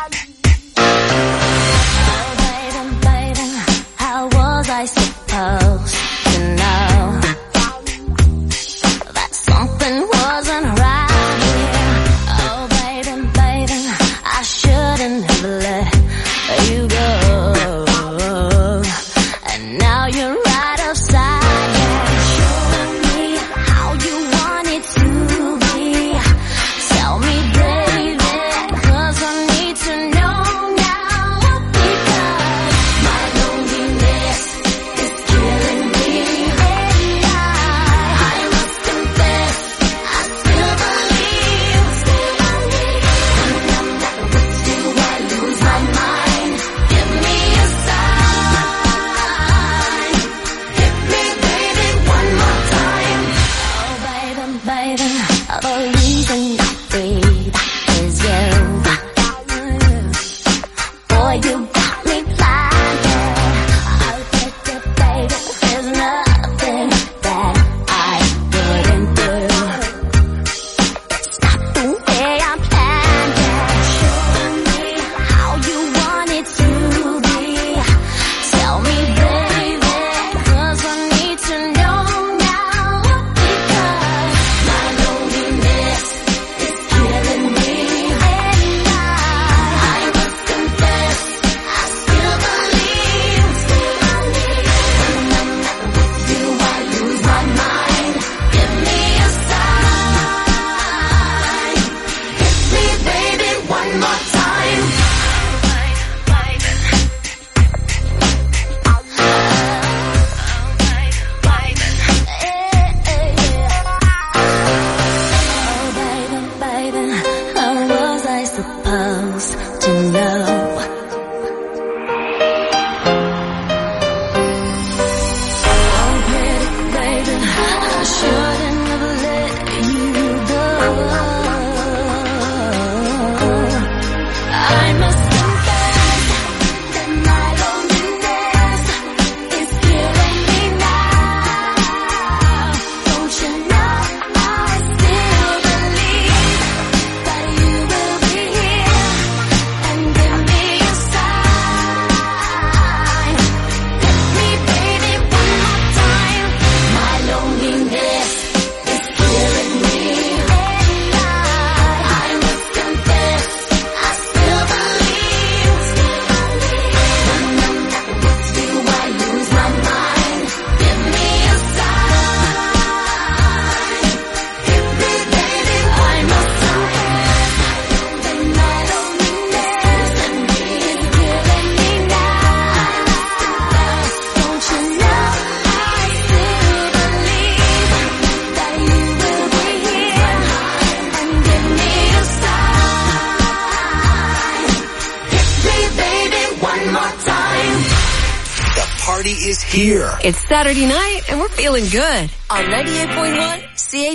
Here. It's Saturday night and we're feeling good on 98.1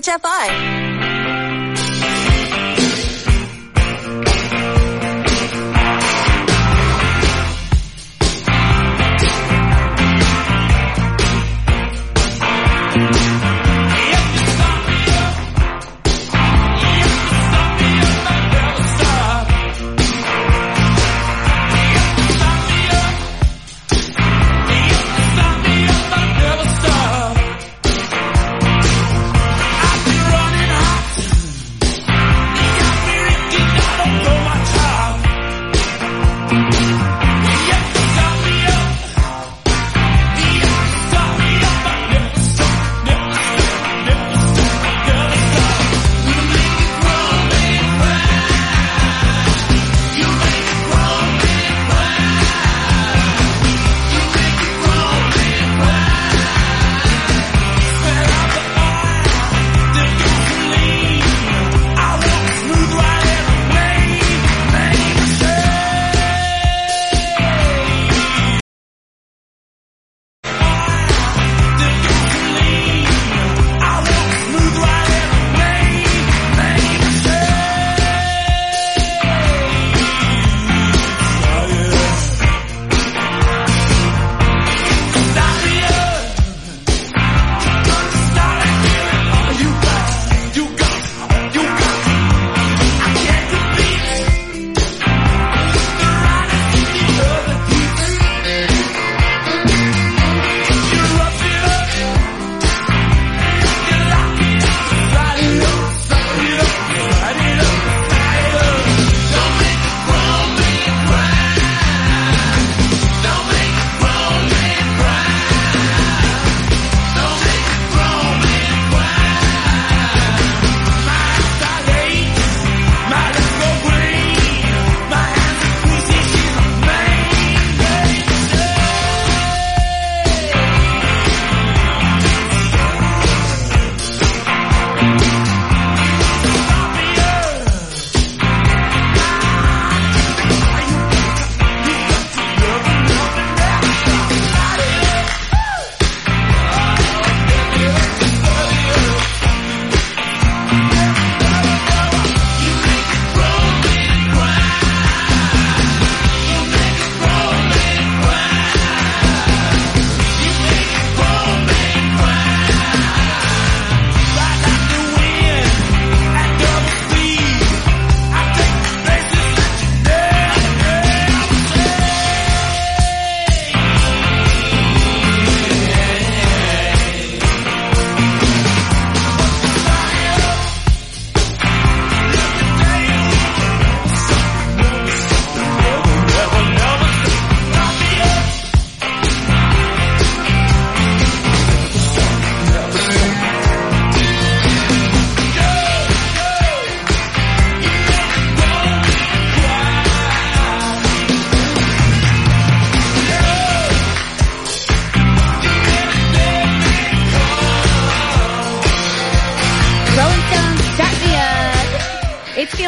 CHFI.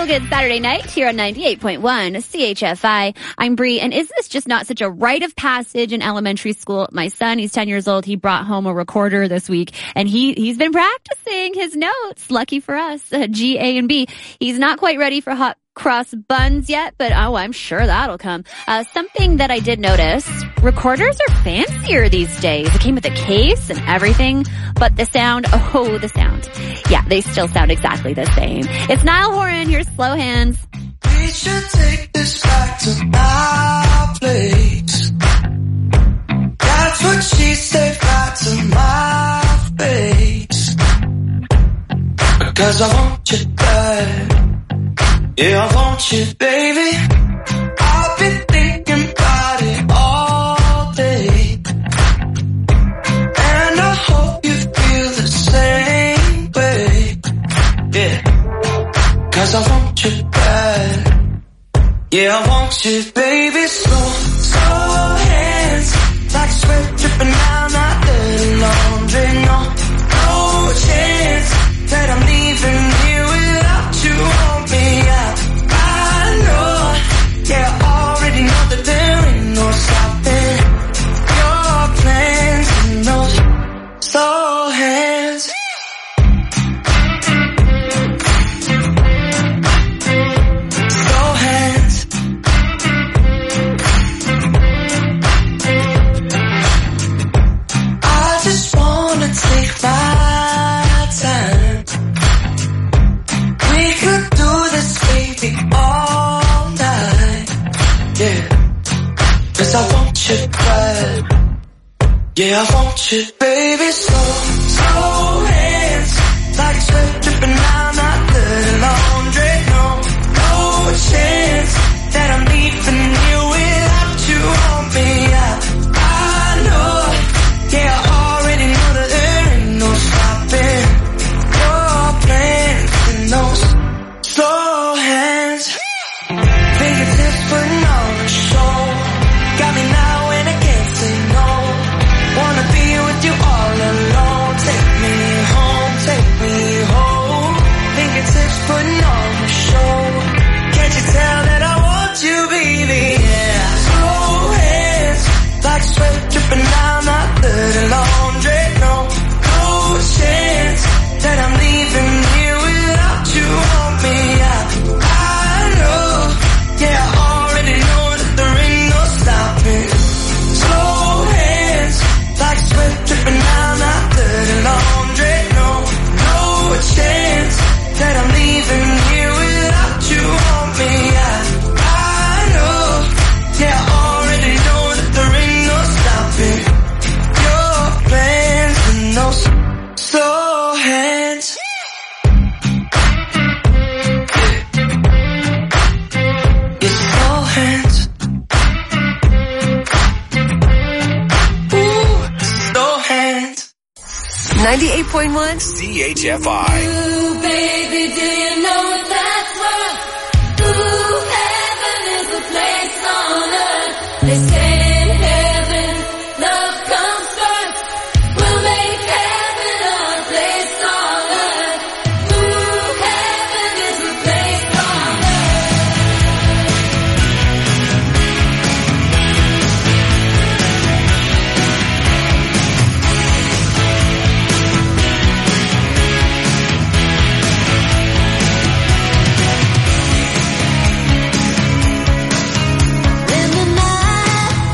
good Saturday night here on 98.1 CHFI. I'm Bree, and is this just not such a rite of passage in elementary school? My son, he's 10 years old. He brought home a recorder this week, and he's been practicing his notes. Lucky for us, G, A, and B. He's not quite ready for hot cross buns yet, but I'm sure that'll come. Something that I did notice, recorders are fancier these days. It came with a case and everything, but the sound, the sound. Yeah, they still sound exactly the same. It's Niall Horan, here's Slow Hands. We should take this back to my place. That's what she said right to my face. Because I want you bad. Yeah, I want you, baby. I've been thinking about it all day. And I hope you feel the same way. Yeah, 'cause I want you bad. Yeah, I want you, baby. Slow hands, like sweat dripping down my dirty laundry. No chance that I'm leaving here without you on me. I know, yeah, I already know that there ain't no stopping your plans and those slow hands. Slow hands. I just wanna take my time. We could do this, baby, all night. Yeah, 'cause I want you bad. Yeah, I want you, baby. Slow hands, like sweat dripping down my dirty laundry. No chance that I'm leaving you without you on me. I know, yeah, I already know that there ain't no stopping your plans and those slow hands. Fingertips putting on a show. Got me now and I can't say no. Wanna be with you all alone. Take me home, take me home. Fingertips putting on a show. Can't you tell that I want you, baby? Yeah. Slow hands, like sweat dripping down my dirty laundry. No chance that I'm leaving here without you on me. I know, yeah, I already know that there ain't no stopping. Slow hands, like sweat dripping down my dirty laundry. No chance that I'm leaving here without you on me. I know, yeah, I already know that there ain't no stopping your plans and those slow hands. It's slow hands. Ooh, slow hands. 98.1 CHFI. Ooh, baby, do you know what that's worth? Ooh, heaven is a place on earth. They say in heaven, love comes first. We'll make heaven our place on earth. Ooh, heaven is a place on earth. In the night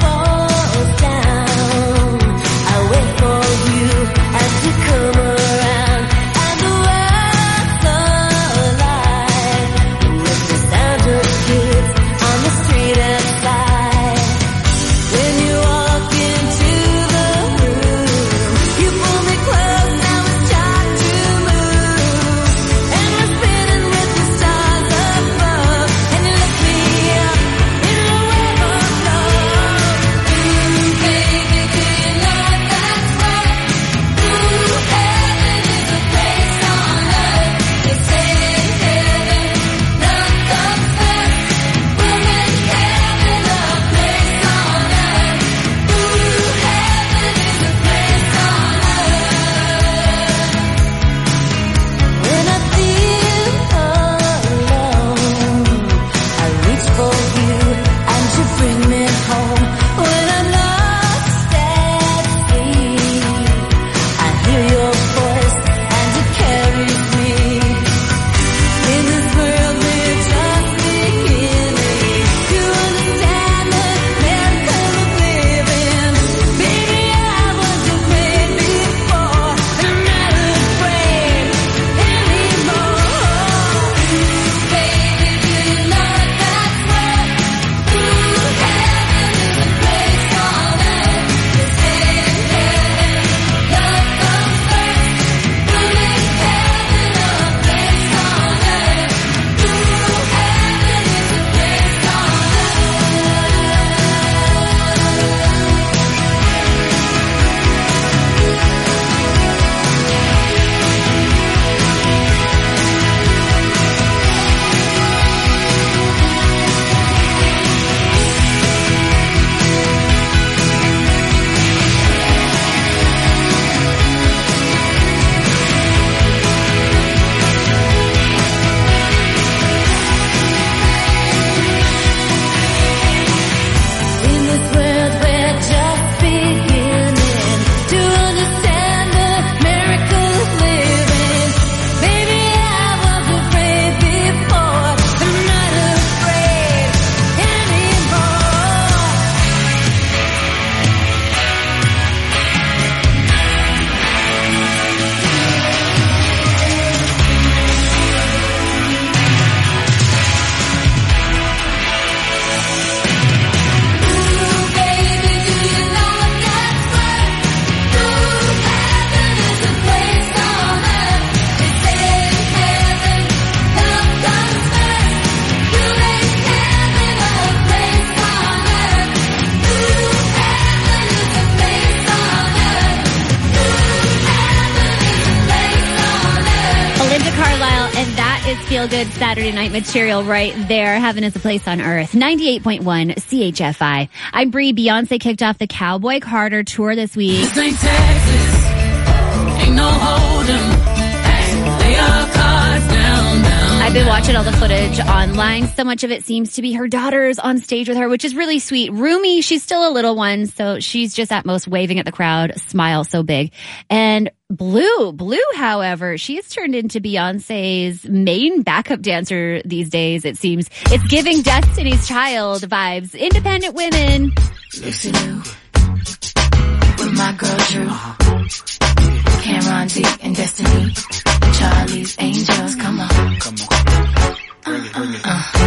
feel-good Saturday night material right there. Heaven is a place on earth. 98.1 CHFI. I'm Bree. Beyonce kicked off the Cowboy Carter tour this week. This ain't Texas. Ain't no hold'em. Hey, lay our cards down. I've been watching all the footage online. So much of it seems to be her daughters on stage with her, which is really sweet. Rumi, she's still a little one, so she's just at most waving at the crowd, smile so big. And Blue, however, she has turned into Beyonce's main backup dancer these days, it seems. It's giving Destiny's Child vibes. Independent women. Lucy Lou, with my girl Drew, Cameron D and Destiny, Charlie's Angels, come on. Bring it.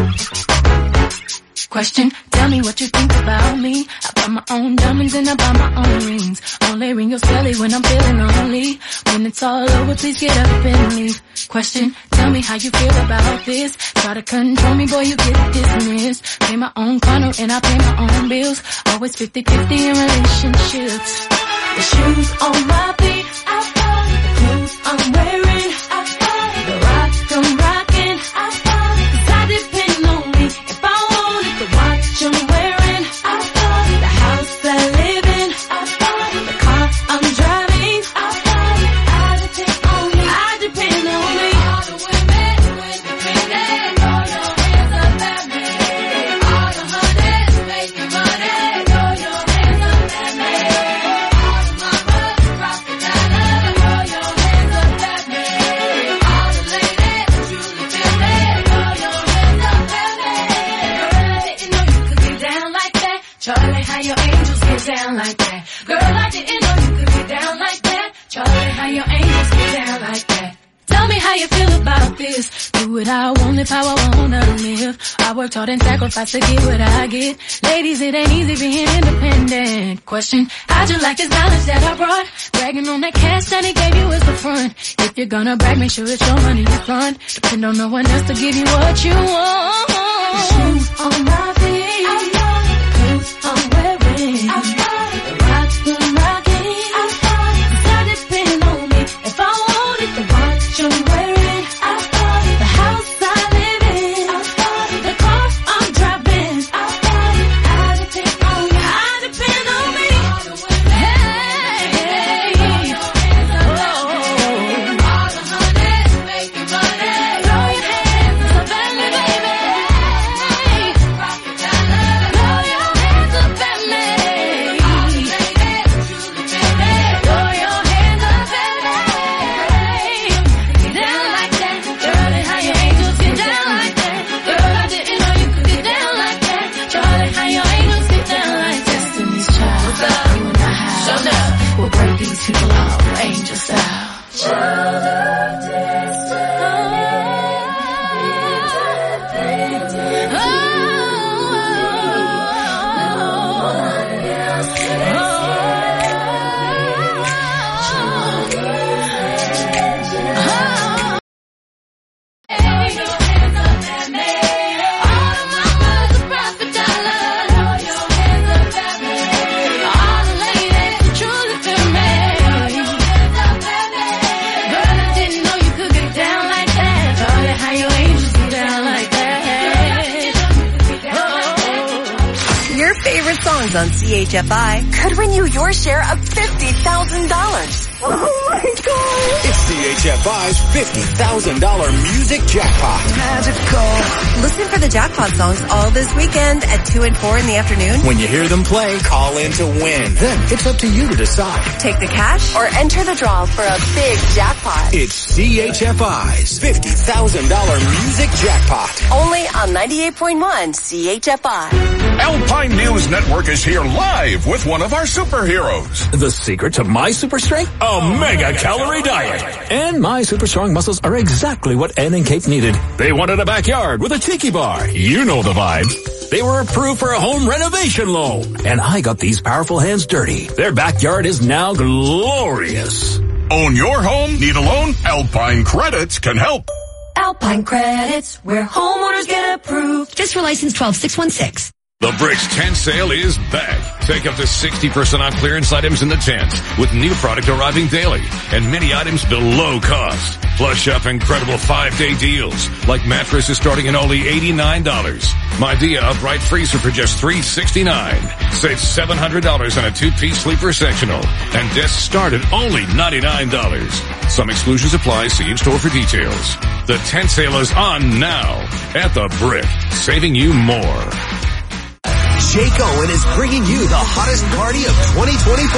Question, tell me what you think about me. I buy my own diamonds and I buy my own rings. Only ring your celly when I'm feeling lonely. When it's all over, please get up and leave. Question, tell me how you feel about this. Try to control me, boy, you get dismissed. Pay my own condo and I pay my own bills. Always 50-50 in relationships. The shoes on my feet, I bought the clothes I'm wearing, I bought the rock I'm rocking, I bought 'cause I depend on me. If I wanted the watch I'm wearing, I bought the house I live in, I bought the car I'm driving, I bought it. I depend on me, I depend on me. All the women independent, throw your hands up at me. All the honeys making money, throw your hands up at me. All the mamas rockin' dollar, throw your hands up at me. All the ladies truly feel me, throw your hands up at me. Girl, I didn't know you could get down like that. Charlie, how your angels get down like that. Girl, I didn't know you could get down like that. Charlie, how your angels get down like that. Tell me how you feel about this. Do what I want, live how I wanna live. I worked hard and sacrificed to get what I get. Ladies, it ain't easy being independent. Question, how'd you like this knowledge that I brought? Bragging on that cash that he gave you is the front. If you're gonna brag, make sure it's your money you front. Depend on no one else to give you what you want. The shoes on my feet, I bought the clothes I'm wearing, I bought the rock I'm rocking, I bought 'cause I depend on me. If I wanted the watch I'm wearing, I bought the house I live in, I bought the car I'm driving, I bought it. I depend on me, I depend on me. All the women Hey, throw your hands up at me. All the honeys making money, throw your hands up at me, baby. rockin' dollar. Throw your hands up at me. All the ladies truly feel me, Throw your hands up at me. Get down like that. Girl, and how your angels get down like that. Girl, I didn't know you could get down like that. Charlie, how your angels get down like that. Destiny's Child, you and I have. Show up. We'll break these people out, angel style. Your favorite songs on CHFI could win you your share of $50,000. Oh my God. It's CHFI's $50,000 music jackpot. Magical. Listen for the jackpot songs all this weekend at 2 and 4 in the afternoon. When you hear them play, call in to win. Then it's up to you to decide. Take the cash or enter the draw for a big jackpot. It's CHFI's $50,000 music jackpot. Only on 98.1 CHFI. Alpine News Network is here live with one of our superheroes. The secret to my super strength? A mega calorie diet. And my super strong muscles are exactly what Ed and Kate needed. They wanted a backyard with a tiki bar. You know the vibe. They were approved for a home renovation loan. And I got these powerful hands dirty. Their backyard is now glorious. Own your home? Need a loan? Alpine Credits can help. Alpine Credits, where homeowners get approved. Just for license 12616. The Bricks tent sale is back. Take up to 60% off clearance items in the tent with new product arriving daily and many items below cost. Plus shop incredible 5-day deals like mattresses starting at only $89. Midea upright freezer for just $369. Save $700 on a 2-piece sleeper sectional and desks start at only $99. Some exclusions apply. See in-store for details. The tent sale is on now at The Brick, saving you more. Jake Owen is bringing you the hottest party of 2025.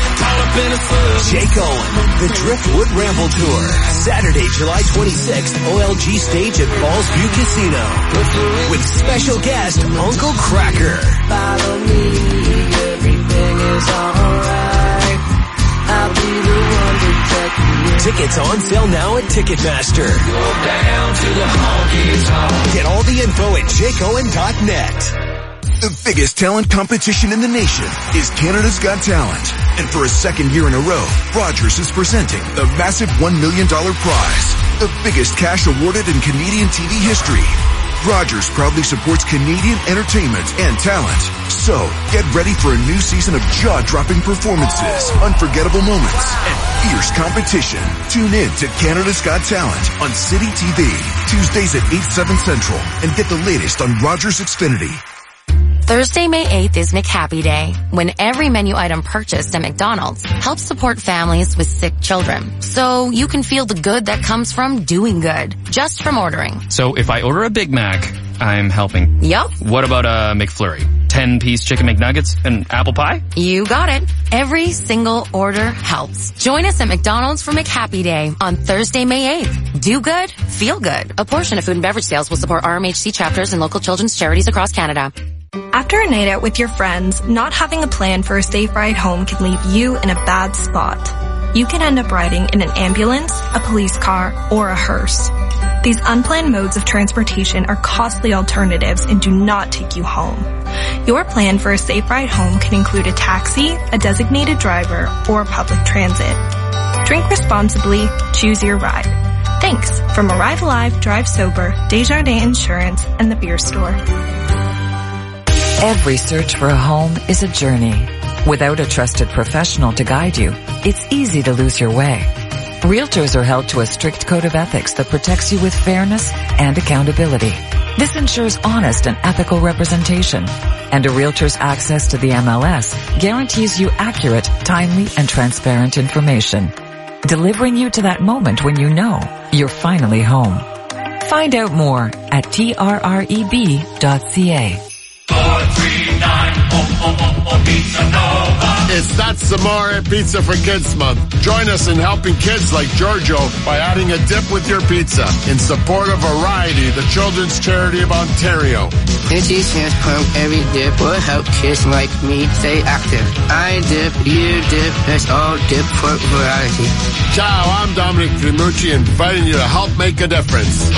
Jake Owen, the Driftwood Ramble Tour. Saturday, July 26th, OLG stage at Falls View Casino. With special guest, Uncle Cracker. Follow me, everything is alright. I'll be the one to protect you. Tickets on sale now at Ticketmaster. Go down to the honky tonk. Get all the info at jakeowen.net. The biggest talent competition in the nation is Canada's Got Talent. And for a second year in a row, Rogers is presenting the massive $1 million prize, the biggest cash awarded in Canadian TV history. Rogers proudly supports Canadian entertainment and talent. So, get ready for a new season of jaw-dropping performances, unforgettable moments, and fierce competition. Tune in to Canada's Got Talent on City TV, Tuesdays at 8/7 Central, and get the latest on Rogers Xfinity. Thursday, May 8th is McHappy Day, when every menu item purchased at McDonald's helps support families with sick children. So you can feel the good that comes from doing good, just from ordering. So if I order a Big Mac, I'm helping. Yup. What about a McFlurry? 10-piece chicken McNuggets and apple pie? You got it. Every single order helps. Join us at McDonald's for McHappy Day on Thursday, May 8th. Do good, feel good. A portion of food and beverage sales will support RMHC chapters and local children's charities across Canada. After a night out with your friends, not having a plan for a safe ride home can leave you in a bad spot. You can end up riding in an ambulance, a police car, or a hearse. These unplanned modes of transportation are costly alternatives and do not take you home. Your plan for a safe ride home can include a taxi, a designated driver, or public transit. Drink responsibly, choose your ride. Thanks from Arrive Alive, Drive Sober, Desjardins Insurance, and the Beer Store. Every search for a home is a journey. Without a trusted professional to guide you, it's easy to lose your way. Realtors are held to a strict code of ethics that protects you with fairness and accountability. This ensures honest and ethical representation. And a realtor's access to the MLS guarantees you accurate, timely, and transparent information, delivering you to that moment when you know you're finally home. Find out more at trreb.ca. 439 Pizza Nova. It's That's Amore Pizza for Kids Month. Join us in helping kids like Giorgio by adding a dip with your pizza in support of Variety, the children's charity of Ontario. Itchy Sans Pump Every Dip will help kids like me stay active. I dip, you dip, let's all dip for variety. Ciao, I'm Dominic Trimucci, inviting you to help make a difference.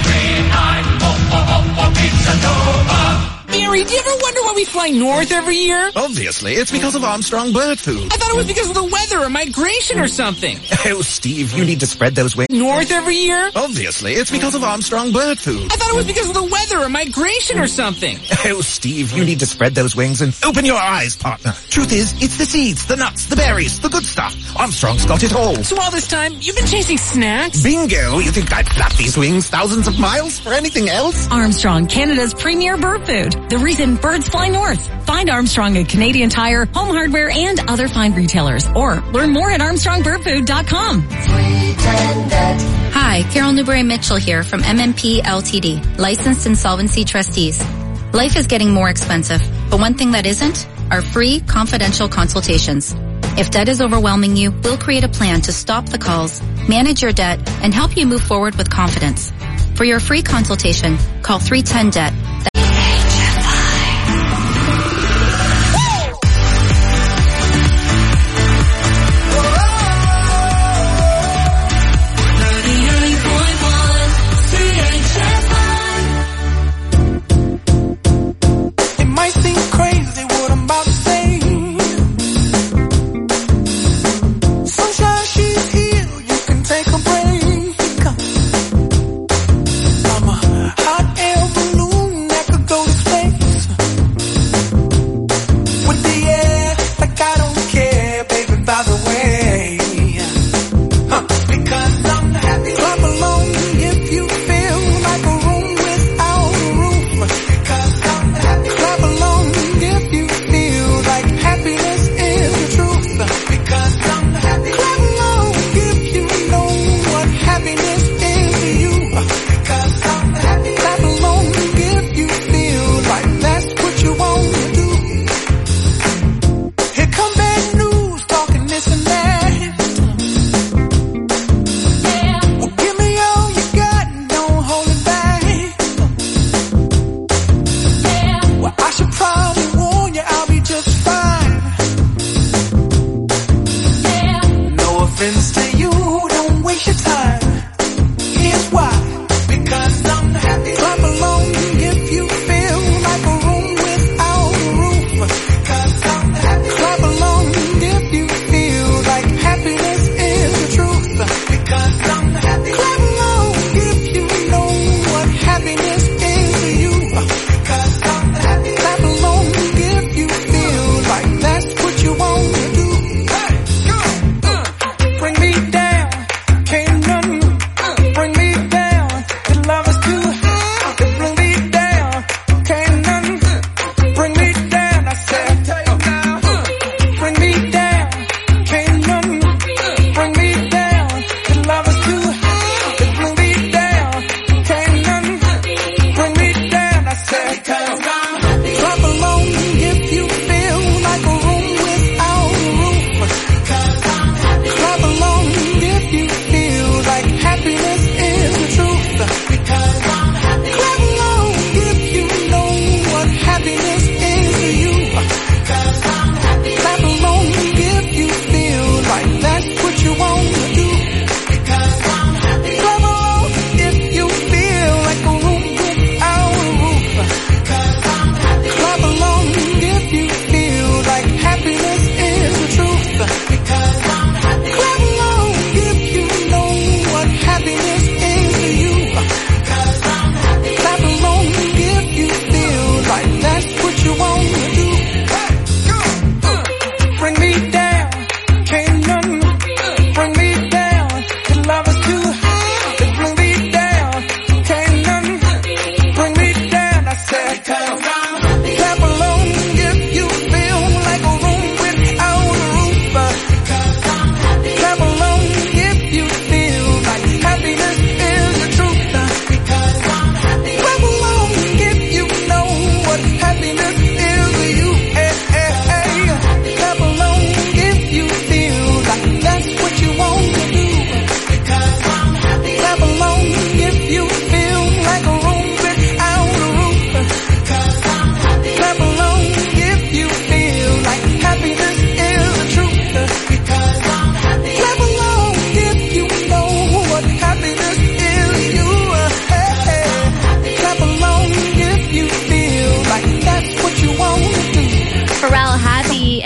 439 Pizza Nova. Gary, do you ever wonder why we fly north every year? Obviously, it's because of Armstrong Bird Food. I thought it was because of the weather or migration or something. Oh, Steve, you need to spread those wings. North every year? Obviously, it's because of Armstrong Bird Food. I thought it was because of the weather or migration or something. Oh, Steve, you need to spread those wings and open your eyes, partner. Truth is, it's the seeds, the nuts, the berries, the good stuff. Armstrong's got it all. So all this time, you've been chasing snacks? Bingo! You think I'd flap these wings thousands of miles for anything else? Armstrong, Canada's premier bird food. The reason birds fly north. Find Armstrong at Canadian Tire, Home Hardware, and other fine retailers. Or learn more at ArmstrongBirdFood.com. Hi, Carol Newberry-Mitchell here from MMP Ltd, licensed insolvency trustees. Life is getting more expensive, but one thing that isn't are free, confidential consultations. If debt is overwhelming you, we'll create a plan to stop the calls, manage your debt, and help you move forward with confidence. For your free consultation, call 310-DEBT. I'm a hot air balloon.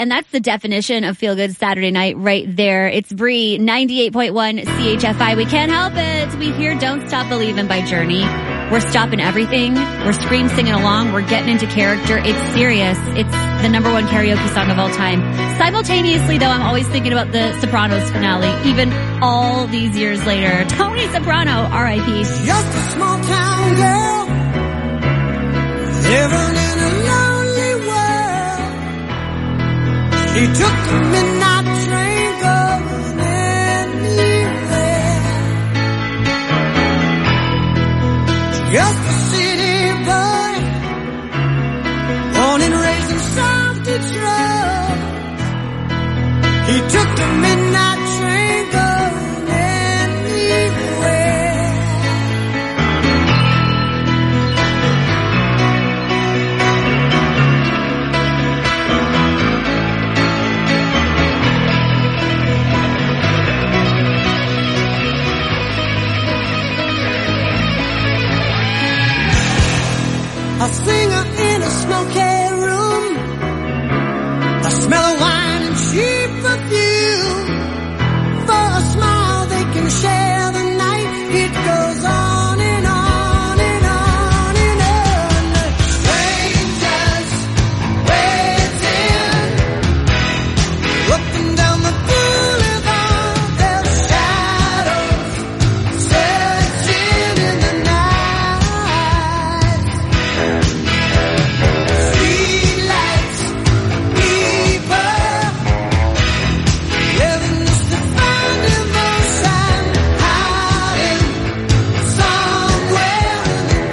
and that's the definition of Feel Good Saturday night right there. It's Bree, 98.1 CHFI. We can't help it. We hear Don't Stop Believin' by Journey. We're stopping everything. We're scream singing along. We're getting into character. It's serious. It's the #1 karaoke song of all time. Simultaneously, though, I'm always thinking about the Sopranos finale, even all these years later. Tony Soprano, R.I.P. Just a small town girl, living in a lonely world. She took the midnight train going anywhere. Just a city boy, born and raised in South Detroit. He took the midnight train going anywhere. A singer in a smoky room, the smell of wine and cheap perfume. For a smile they can share the night. It goes on and on and on and on. Strangers waiting, up and down the boulevard, their shadows searching in the night. Streetlights, people, living just to find emotion, hiding somewhere in the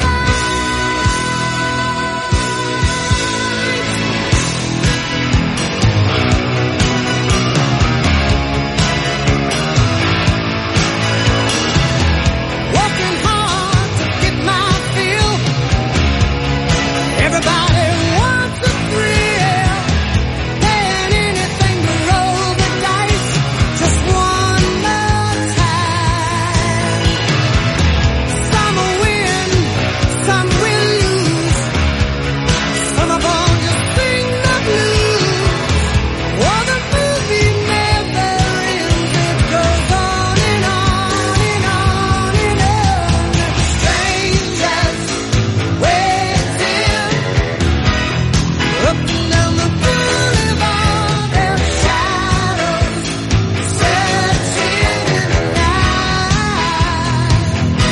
working hard to get my fill. Everybody wants a thrill, paying anything to roll the dice just one more time. Some will win, some will lose. Some of them just sing the blues. Oh, the movie never ends. It goes on and on and on and on. Strangers waiting, up and down the boulevard, their shadows searching in the night.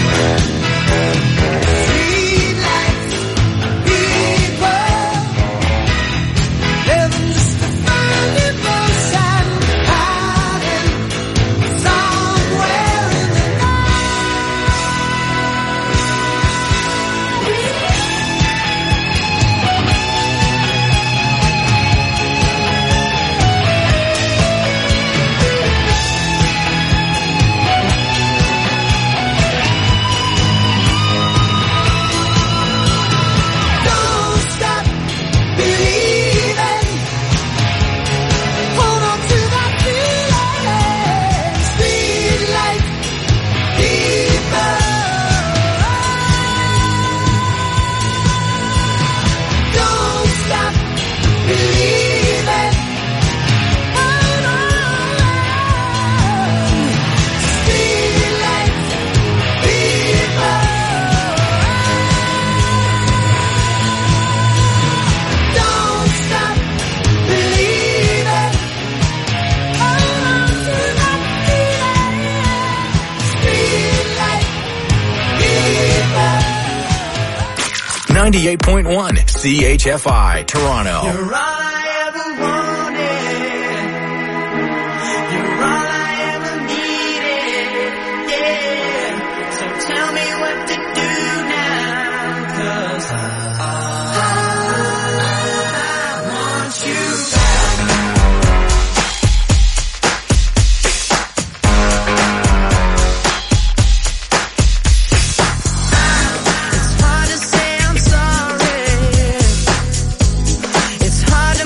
Streetlights, people, living just to find emotion, hiding somewhere in the Don't stop believing. Hold on to that feeling. Streetlight people. Don't stop believing. Hold on. Streetlight people. Don't stop believing. Hold on to that feeling. Streetlight people. 98.1 CHFI, Toronto. You're all I ever wanted. You're all I ever needed. Yeah. So tell me what to do now, 'cause I want you back. It's hard to say I'm sorry. It's hard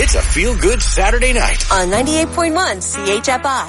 It's a feel-good Saturday night on 98.1 CHFI.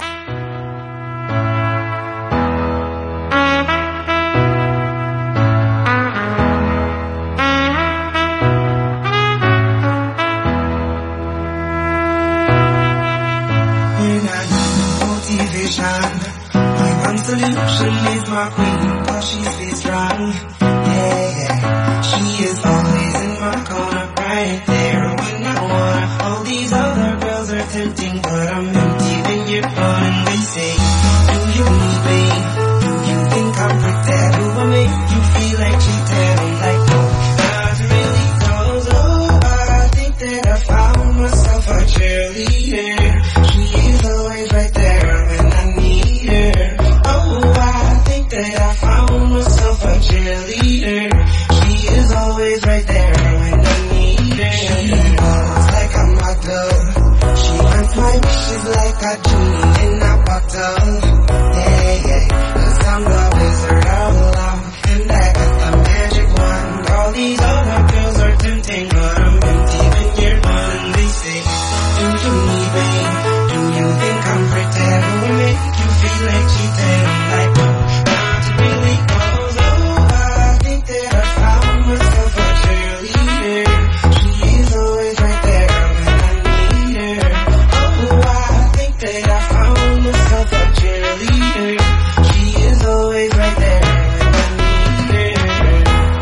My one solution is my queen, cause she stays strong. Yeah, she is always in my corner, right there when I wanna. All these other girls are tempting, but I'm empty when you're gone. And they say, do you need me? Do you think I'm pretty? Do I make you feel like cheating? I'm like, no, not really, cause I think that I found myself a cheerleader. She is always right there when I need her. Oh, I think that I found myself a cheerleader. She is always right there when I need her. She looks like a model. She grants my wishes like a genie in a bottle. Yeah, yeah, 'cause I'm the wizard of love, and I got the magic wand. All these other girls are tempting, but I'm empty when you're gone. And they say, do you need me? Do you think I'm pretty? Do I make you feel like cheating? I'm like, no, not really, cause I think that I found myself a cheerleader. She is always right there when I need her. Oh, I think that I found myself a cheerleader. She is always right there when I need her.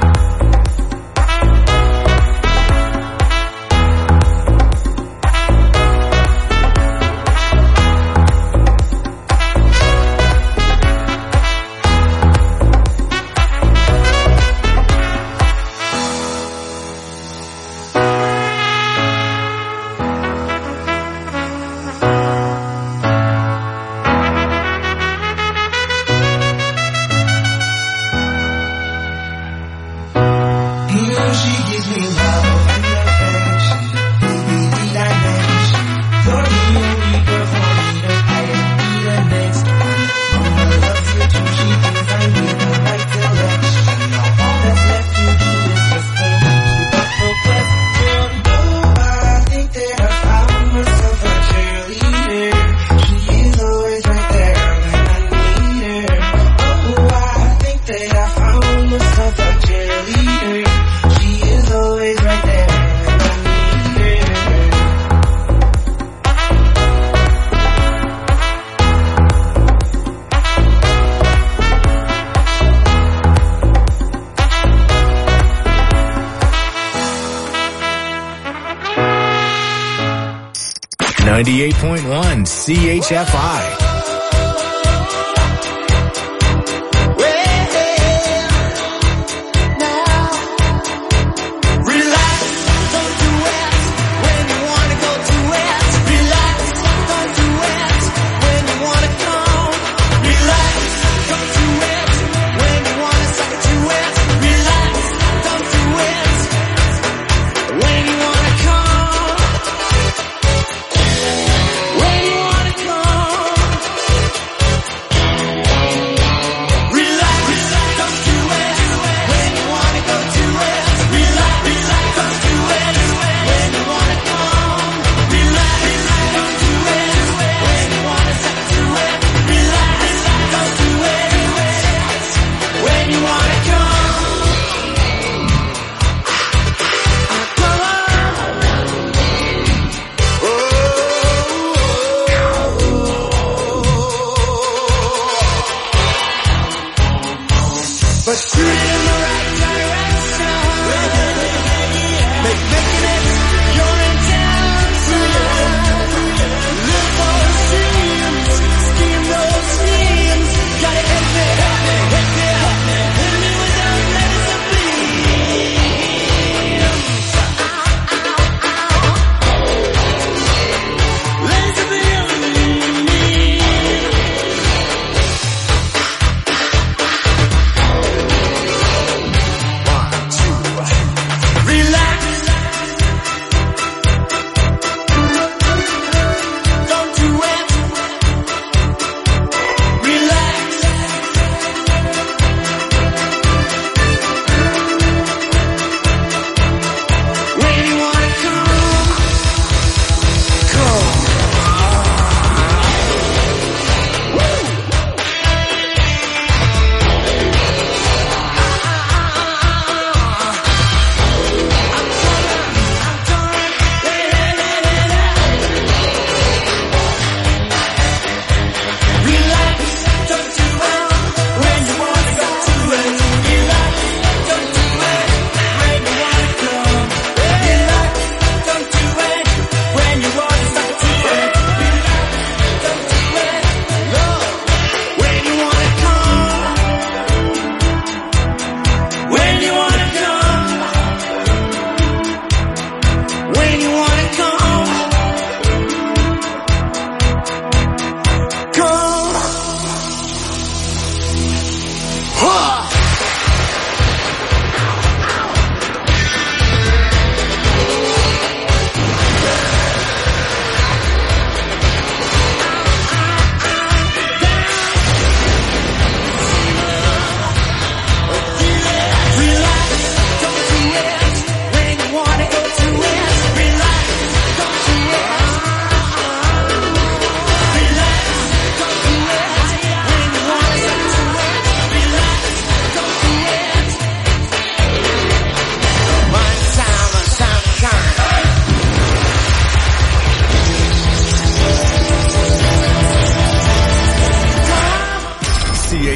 She gives me love and affection, baby, need I mention? You're the only girl for me to be the next one. Mama loves you too, she thinks I need the right direction. Now all that's left to do is just go keep up the question. Oh, I think that I found myself a cheerleader. She is always right there when I need her. Oh, I think that I found myself a cheerleader. She is always right there when I need her. 98.1 CHFI. When you wanna come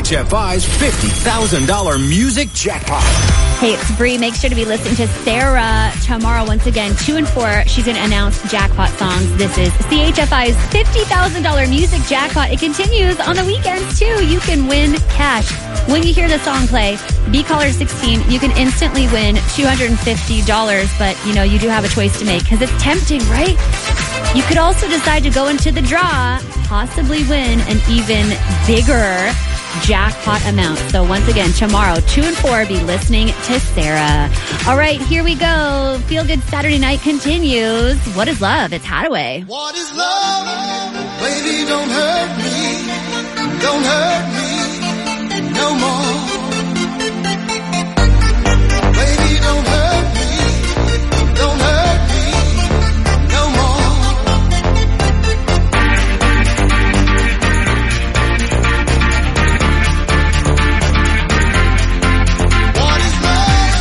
CHFI's $50,000 music jackpot. Hey, it's Bree. Make sure to be listening to Sarah tomorrow. Once again, 2 and 4. She's going to announce jackpot songs. This is CHFI's $50,000 music jackpot. It continues on the weekends, too. You can win cash. When you hear the song play, be caller 16. You can instantly win $250. But, you do have a choice to make because it's tempting, right? You could also decide to go into the draw, possibly win an even bigger jackpot amount. So once again, tomorrow, 2 and 4, be listening to Sarah. All right, here we go. Feel Good Saturday Night continues. What is love? It's Hadaway. What is love? Baby, don't hurt me. Don't hurt me no more. Baby, don't hurt me. Don't hurt me no more. What is love?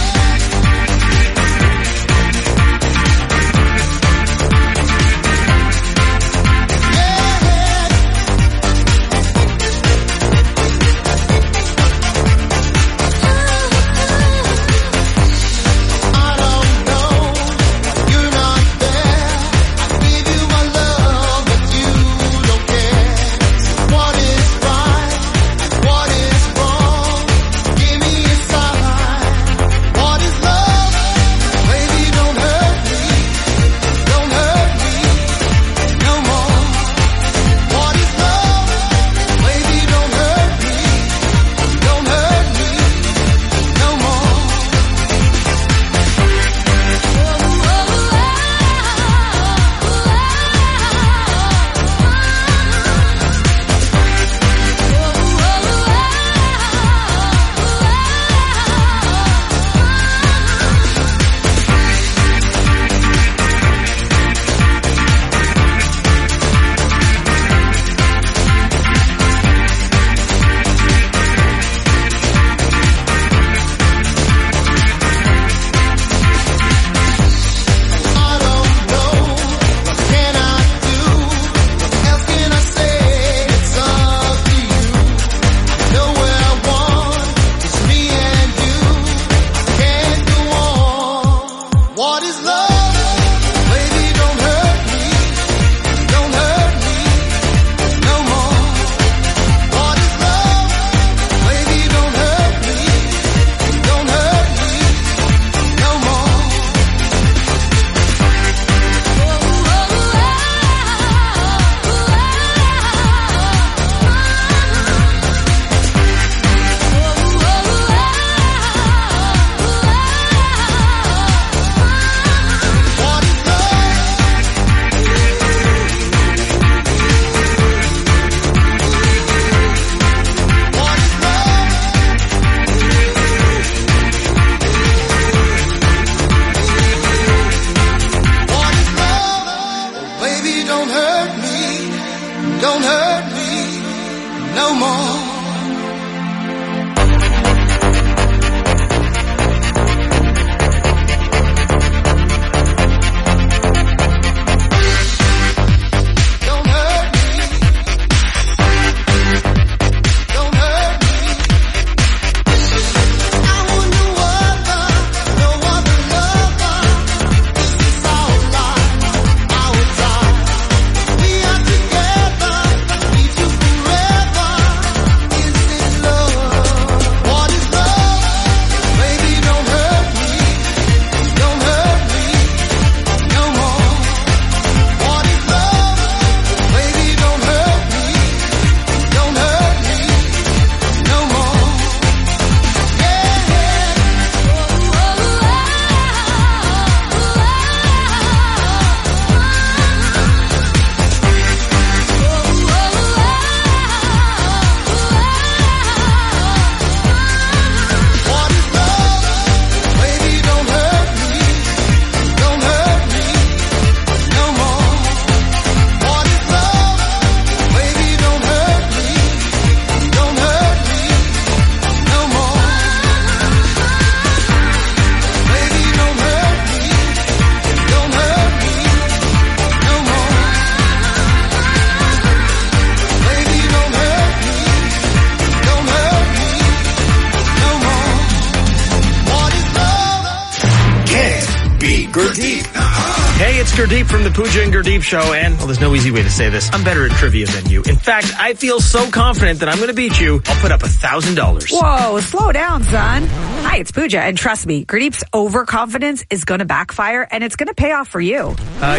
Gurdeep. Hey, it's Gurdeep from the Pooja and Gurdeep Show, and, well, there's no easy way to say this. I'm better at trivia than you. In fact, I feel so confident that I'm going to beat you, I'll put up $1,000. Whoa, slow down, son. Hi, it's Pooja, and trust me, Gurdeep's overconfidence is going to backfire, and it's going to pay off for you.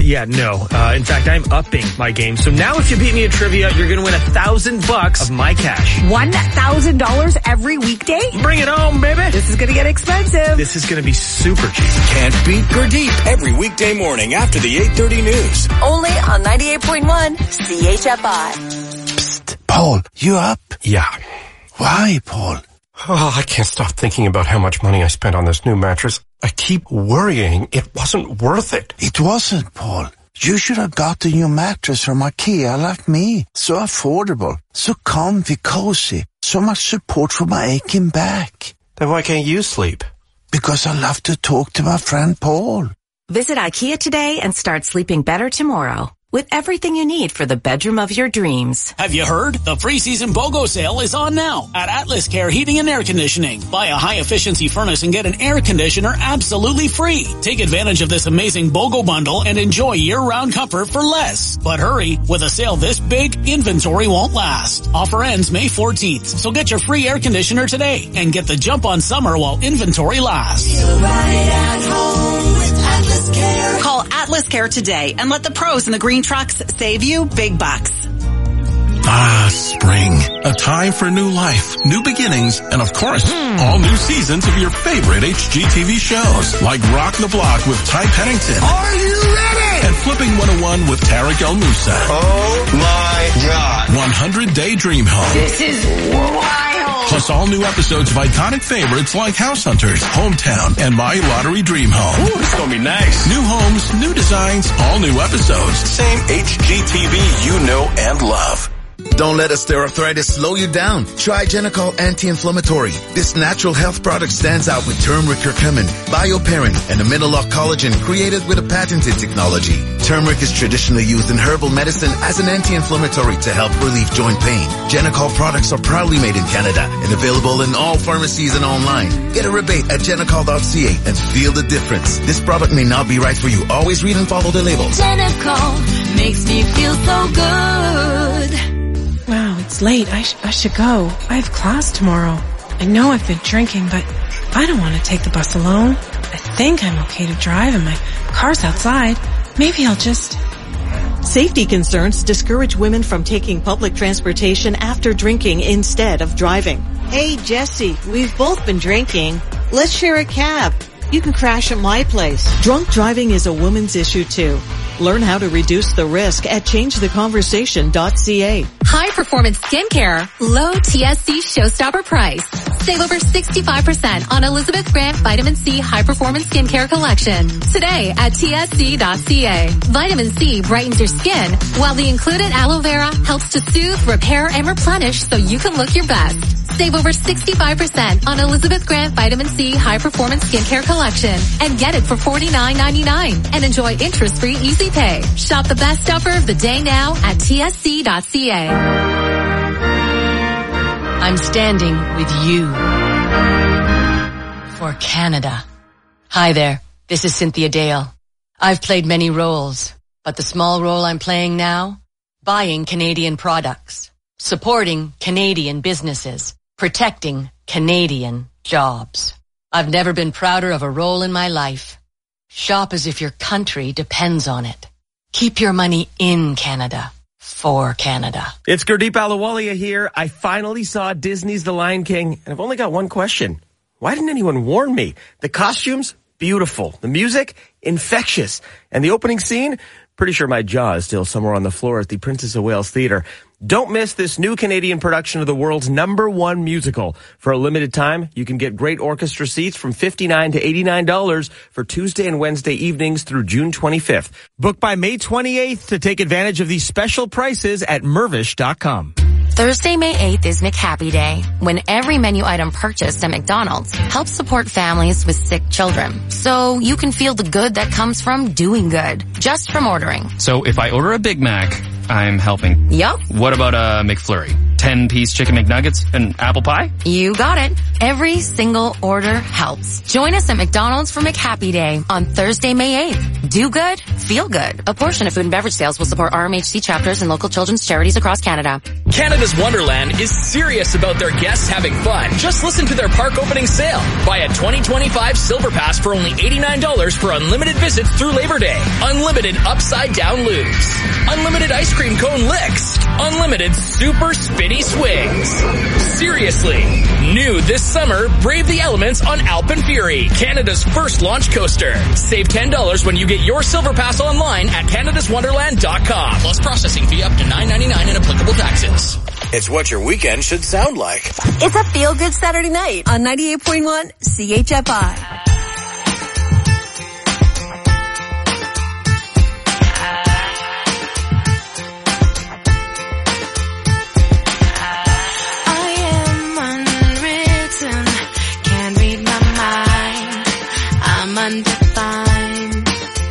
In fact, I'm upping my game. So now if you beat me at trivia, you're going to win $1,000 of my cash. $1,000 every weekday? Bring it home, baby. This is going to get expensive. This is going to be super cheap. Can't beat Gurdeep every weekday morning after the 8:30 news. Only on 98.1 CHFI. Psst, Paul, you up? Yeah. Why, Paul? Oh, I can't stop thinking about how much money I spent on this new mattress. I keep worrying it wasn't worth it. It wasn't, Paul. You should have got the new mattress from IKEA like me. So affordable, so comfy, cozy, so much support for my aching back. Then why can't you sleep? Because I love to talk to my friend Paul. Visit IKEA today and start sleeping better tomorrow with everything you need for the bedroom of your dreams. Have you heard? The free-season BOGO sale is on now at Atlas Care Heating and Air Conditioning. Buy a high-efficiency furnace and get an air conditioner absolutely free. Take advantage of this amazing BOGO bundle and enjoy year-round comfort for less. But hurry, with a sale this big, inventory won't last. Offer ends May 14th, so get your free air conditioner today and get the jump on summer while inventory lasts. Feel right at home with Atlas Care. Call Atlas Care today and let the pros in the green trucks save you big bucks. Spring. A time for new life, new beginnings, and of course, all new seasons of your favorite HGTV shows, like Rock the Block with Ty Pennington. Are you ready? And Flipping 101 with Tarek El Moussa. Oh my God. 100 Day Dream Home. This is wild. Plus all new episodes of iconic favorites like House Hunters, Hometown, and My Lottery Dream Home. Ooh, this is gonna be nice. New homes, new designs, all new episodes. Same HGTV you know and love. Don't let osteoarthritis slow you down. Try Genicol Anti-Inflammatory. This natural health product stands out with turmeric curcumin, bioperine, and amino-lock collagen created with a patented technology. Turmeric is traditionally used in herbal medicine as an anti-inflammatory to help relieve joint pain. Genicol products are proudly made in Canada and available in all pharmacies and online. Get a rebate at genicol.ca and feel the difference. This product may not be right for you. Always read and follow the labels. Genicol makes me feel so good. Wow, it's late. I should go. I have class tomorrow. I know I've been drinking, but I don't want to take the bus alone. I think I'm okay to drive and my car's outside. Maybe I'll just... Safety concerns discourage women from taking public transportation after drinking instead of driving. Hey, Jesse, we've both been drinking. Let's share a cab. You can crash at my place. Drunk driving is a woman's issue too. Learn how to reduce the risk at changetheconversation.ca. High performance skincare, low TSC showstopper price. Save over 65% on Elizabeth Grant Vitamin C High Performance Skincare Collection. Today at tsc.ca. Vitamin C brightens your skin, while the included aloe vera helps to soothe, repair, and replenish so you can look your best. Save over 65% on Elizabeth Grant Vitamin C High Performance Skincare Collection and get it for $49.99 and enjoy interest-free easy pay. Shop the best offer of the day now at tsc.ca. I'm standing with you for Canada. Hi there, this is Cynthia Dale. I've played many roles, but the small role I'm playing now, buying Canadian products, supporting Canadian businesses, protecting Canadian jobs. I've never been prouder of a role in my life. Shop as if your country depends on it. Keep your money in Canada for Canada. It's Gurdeep Ahluwalia here. I finally saw Disney's The Lion King, and I've only got one question. Why didn't anyone warn me? The costumes, beautiful. The music, infectious. And the opening scene, pretty sure my jaw is still somewhere on the floor at the Princess of Wales Theatre. Don't miss this new Canadian production of the world's #1 musical. For a limited time, you can get great orchestra seats from $59 to $89 for Tuesday and Wednesday evenings through June 25th. Book by May 28th to take advantage of these special prices at Mirvish.com. Thursday, May 8th is McHappy Day, when every menu item purchased at McDonald's helps support families with sick children. So you can feel the good that comes from doing good, just from ordering. So if I order a Big Mac, I'm helping. Yup. What about a McFlurry? 10-piece chicken McNuggets, and apple pie? You got it. Every single order helps. Join us at McDonald's for McHappy Day on Thursday, May 8th. Do good, feel good. A portion of food and beverage sales will support RMHC chapters and local children's charities across Canada. Canada's Wonderland is serious about their guests having fun. Just listen to their park opening sale. Buy a 2025 Silver Pass for only $89 for unlimited visits through Labor Day. Unlimited upside down loops. Unlimited ice cream cone licks. Unlimited super spinny swings. Seriously. New this summer, brave the elements on Alpine Fury, Canada's first launch coaster. Save $10 when you get your Silver Pass online at canadaswonderland.com. Plus processing fee up to $9.99 and applicable taxes. It's what your weekend should sound like. It's a feel-good Saturday night on 98.1 CHFI. Undefined.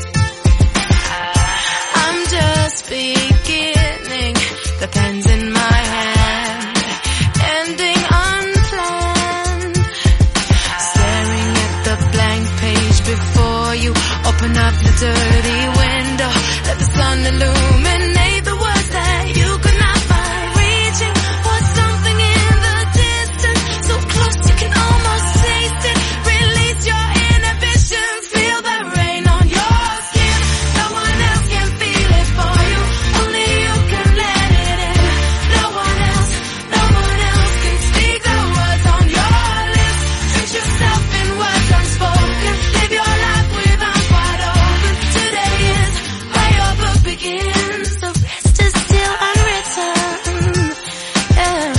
I'm just beginning, the pen's in my hand, ending unplanned. Staring at the blank page before you, open up the dirty window, let the sun illuminate the words that you could not find. Reaching for something in the distance, so close you can almost taste it. Release your feel the rain on your skin. No one else can feel it for you. Only you can let it in. No one else can speak the words on your lips. Treat yourself in words unspoken. Live your life with arms wide open. Today is where your book begins. The rest is still unwritten. Yeah.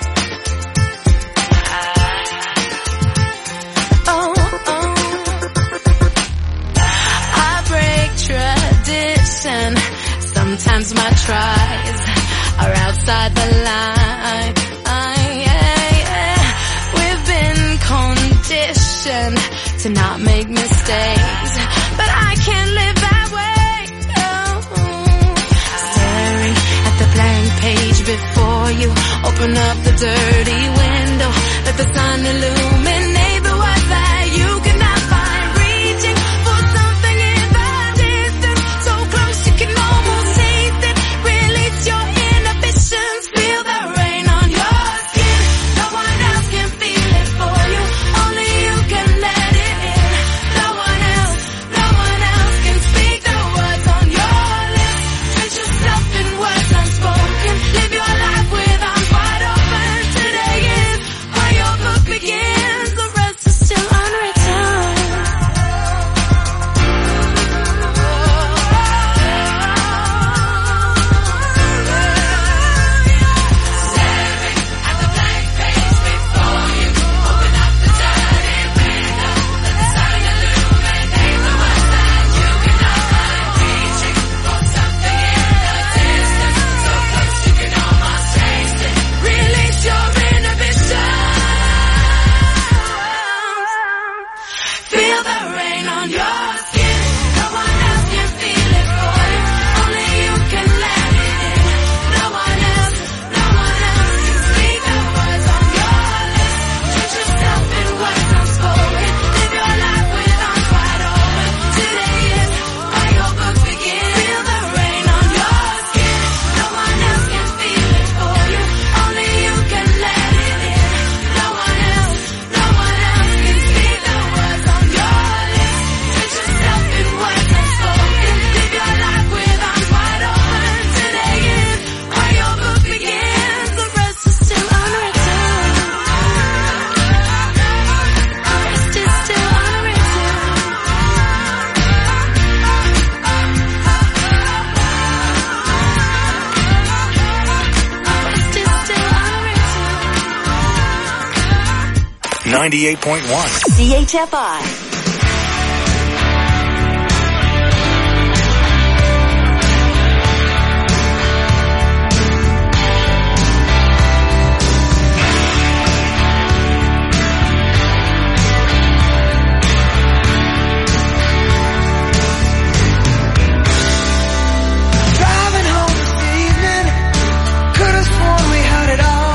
Tradition. Sometimes my tries are outside the line. We've been conditioned to not make mistakes, but I can't live that way. Staring at the blank page before you, open up the dirty window, let the sun illuminate the words that you cannot find. Reaching for something in the distance, so close you can almost taste it. Release your inhibitions, feel the rain on your skin. No one else can feel it for you, only you can let it in. No one else can speak the words on your lips. Treat yourself in words unspoken. Live your life with arms wide open. Today is where your book begins. The rest is still unwritten. Release your inhibitions. Feel the rain on your skin. No one else can feel it for you, only you can let it in. No one else can speak the words on your lips. Treat yourself in words unspoken. Live your life with arms wide open. Today is where your book begins. Feel the rain on your skin. No one else can feel it for you, only you can let it in. No one else can speak the words on your lips. Treat yourself in words unspoken. Live your life with arms wide open. Today is where your book begins. The rest is still unwritten. The rest is still unwritten. The rest is still unwritten. 98.1. CHFI. Driving home this evening, could have sworn we had it all.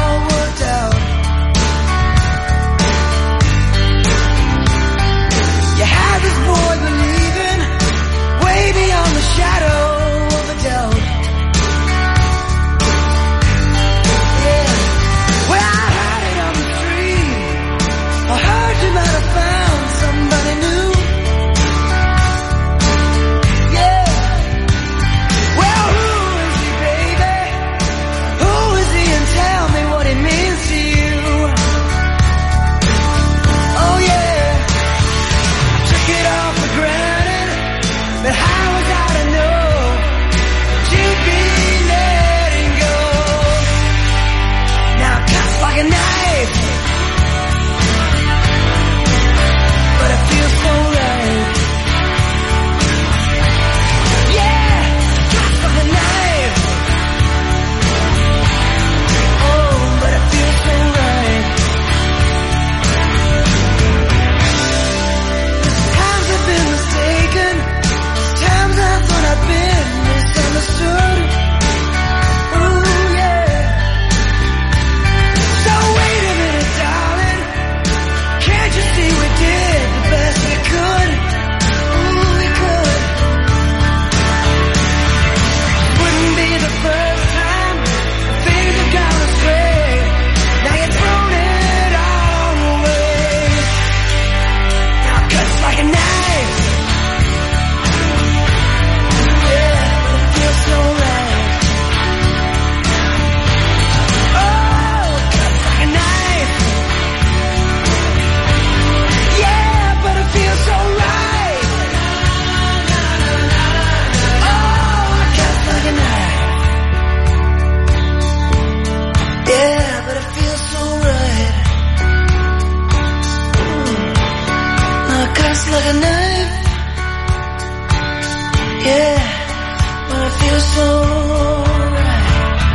Yeah, when I feel so right.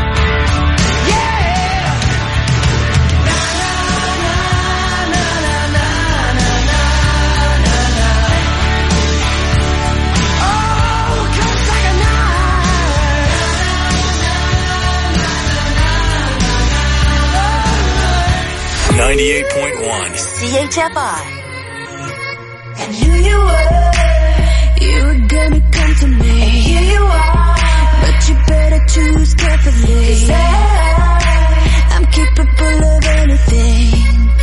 Yeah. Na na na na na na na na na na. Oh, comes like a .1 CHFI. And here you were gonna come to me. And here you are, but you better choose carefully. 'Cause I'm capable of anything,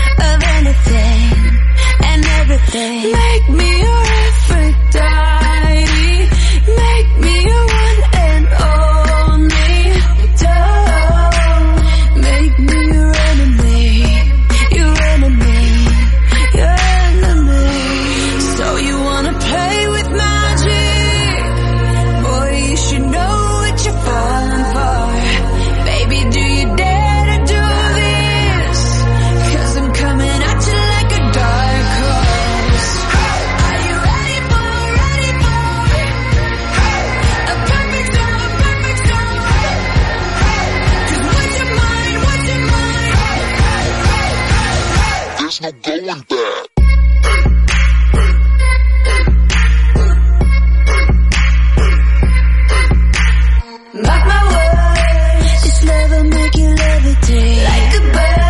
and everything. Make me your Aphrodite, make me your one and only. Don't make me your enemy, your enemy, your enemy. So you wanna play with magic? Boy, you should know what you're falling for. Baby, do you dare to do this? 'Cause I'm coming at you like a dark horse. Are you ready for a perfect storm, a perfect storm? 'Cause what's your mind, There's no going back. Mark my words, this love will make you levitate. Like a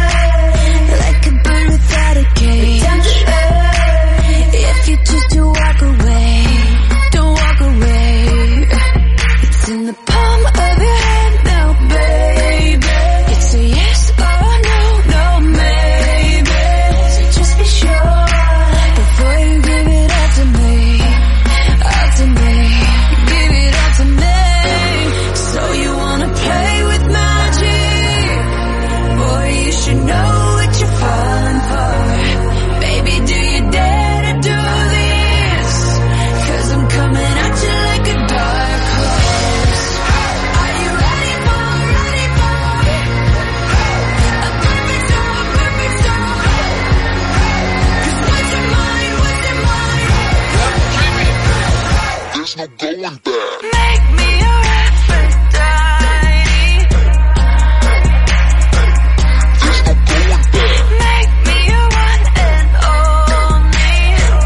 bird without a cage. Down to earth, if you choose to walk away, don't walk away. It's in the palm of your hand now, baby. It's a yes or no, no maybe. So just be sure before you give it all to me, all to me. Give it all to me. So you wanna play with magic? Boy, you should know what you're falling for. Baby, do you dare to do this? 'Cause I'm coming at you like a dark horse. Are you ready for a perfect storm, a perfect storm? 'Cause what's your mind, There's no going back. Make me your Aphrodite. There's no going back. Make me your one and only.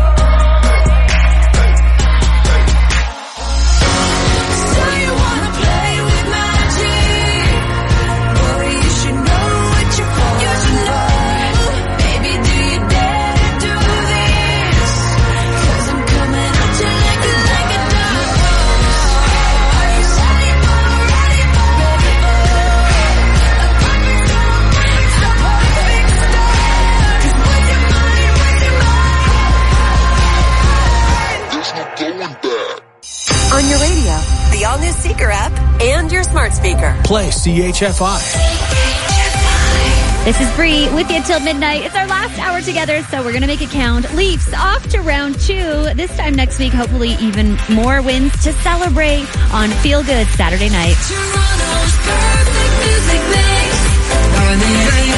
So you wanna play with magic? Boy, you should know what you're falling for. Baby, do you dare to do this? 'Cause I'm coming at you like a dark horse. Are you ready for a perfect storm, a perfect storm? 'Cause what's your mind, There's no going back. On your radio, the all-new Seeker app, and your smart speaker. Play CHFI. This is Bree with you till midnight. It's our last hour together, so we're going to make it count. Leafs off to round 2. This time next week, hopefully even more wins to celebrate on Feel Good Saturday night. Toronto's perfect music mix. On the